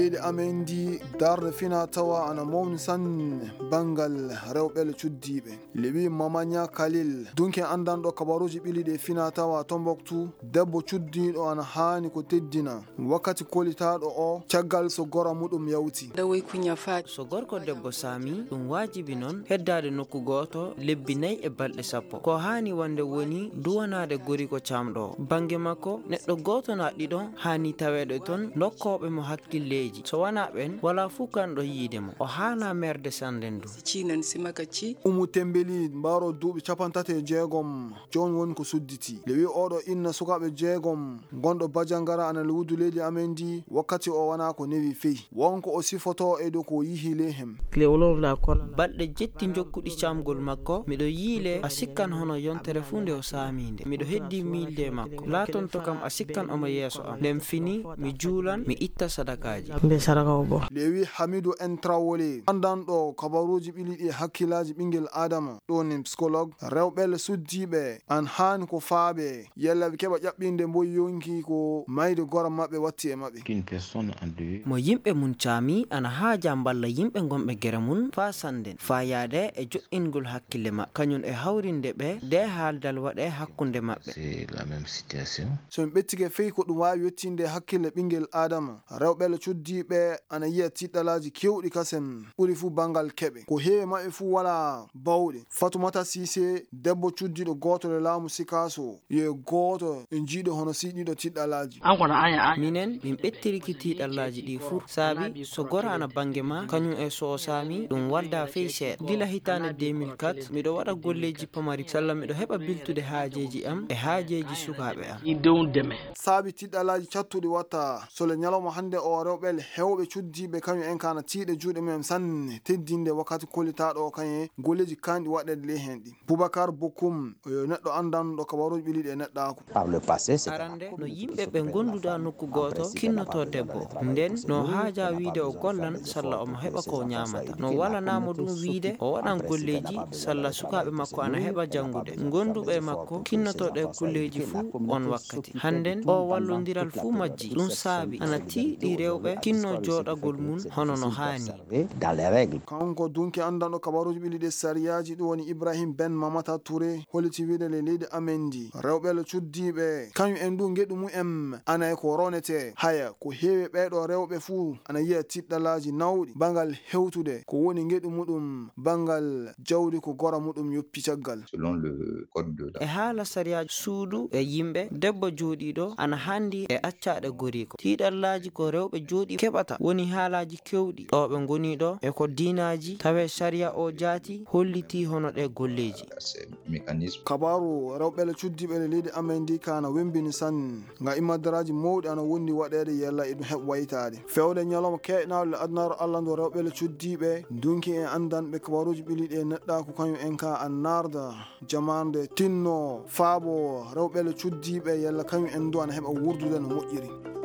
leydi amen ndi darde fina tawa ana mawni sanne bangal rewɓe cuddiɓe lewi mamanya kalil dunke andanɗo kabaruji ɓiliɗe fina tawa Tombouctou debbo cuddiɗo ana hani ko teddina wakkati kolitaɗo o caggal so gora muɗum yawti so gorko debbo saami ɗum wajibi non heddade nokku goto lebbi 4 e balɗe 10 ko hani wande woni duwanade gori ko camɗo bange makko neɗɗo goto na ɗiɗon hani taweɗo ton lokkoɓe mo hakkilleji so wana ɓen wala fu kanɗo yiidemo o hana merde sandendu Umu Tembeli mbaro duuɓi 36 jon woni ko sudditi lewi oɗo inna sukaɓe 6 gonɗo Badiangara ana lewudu leydi amen ndi wakkati o wana ko newi feyi wonko o sifoto e dow ko yihi lehem balɗe jetti jokkuɗi camgol makko miɗo yiile a sikkan hono yontere fu nde o saaminde miɗo heddi milde makko laton to kam a sikkan omo yeeso am nden fini mi juulan mi itta sadakaji lewi Hamidou en Traoré andanɗo kabaruji ɓiliɗi hakkillaji ɓinguel adama ɗoni psychologue rewɓe suddiɓe an hani ko faaɓe yellaɓe keɓa ƴaɓɓinde mboyi yonki ko mayde gora mabɓe watti e mabɓe mo yimɓe mum caami ana haaja balla yimɓe gonɓe gere mum fa sanden fa yaade e jo'ingol hakkille maɓɓe kañum e hawrinde ɓe de haaldal waɗe hakkunde maɓɓe so min ɓettike feyi ko ɗum wawi yettinde hakkille ɓinguel adama rewɓe cuddiɓe ana yiya tiɗɗalaji kewɗi kasem ɓuri fu bangal keɓe ko heewi maɓɓe fu wala bawɗe Fatoumata Cissé debbo cuddiɗo goto le laamu Sikaso ye goto e jiiɗo hono siɗiɗo tiɗɗalaji minen min ɓettiriki tiɗɗalaji ɗi fu saabi so gora ana bange ma kañum e so o saami ɗum wadda fey seeɗa gila hitande 2004 miɗo waɗa golleji pamari salla miɗo heɓa biltude haajeji am e haajeji sukaɓe am saabi tiɗɗalaji cattuɗi watta sole ñalawma hande o rewɓe hewɓe cuddiɓe kañum en kana tiiɗe juuɗe mumen sanne teddinde wakkati kollitaɗo kañe golleji kanɗi waɗede le hen ɗi Boubacar Bokoum yo neɗɗo andanɗo kabaruji ɓiliɗi e neɗɗako arande no yimɓe ɓe gonduda nokku goto kinnoto debbo nden no haaja wiide o gollan salla omo heɓa ko ñamata no walanamo ɗum wiide o waɗan golleji salla sukaɓe makko ana heɓa jangude gonduɓe makko kinnotoɗe golleji fu on wakkati hannden o wallodiral fu majji ɗum saabi ana tiiɗi rewɓe kinno joɗagol mum hono no hani kanko dunki andanɗo kabaruji ɓiliɗi sariyaji ɗum woni Ibrahim Ben Mamata Touré holliti wiide le leydi amen ndi rewɓe cuddiɓe kañum en du geɗu mumen ana e ko ronete haya ko heewi ɓeɗo rewɓe fu ana yiya tiɗɗalaji nawɗi bangal hewtude ko woni geɗu muɗum bangal jawdi ko gora muɗum yoppi caggal e haala sariyaji suudu e yimɓe debbo jooɗiɗo ana handi e accade goriko tiɗɗalaji ko rewɓe jooɗi keɓata woni haalaji kewɗi ɗo ɓe goni ɗo e ko dinaji tawe sariya o jaati holliti hono ɗe golleji kabaru rewɓe cuddiɓe le leydi amen ndi kana wembini sanne nga imadaraji mawɗi ana wondi waɗede yalla e ɗum heɓ waytade fewde ñalawma keɗnawle adnaro Allah ndo rewɓe cuddiɓe dunki e andanɓe kabaruji ɓiliɗi e neɗɗako kañum en ka an narda jamande tinno faabo rewɓe cuddiɓe yalla kañum en du ana heɓa wurdude no moƴƴiri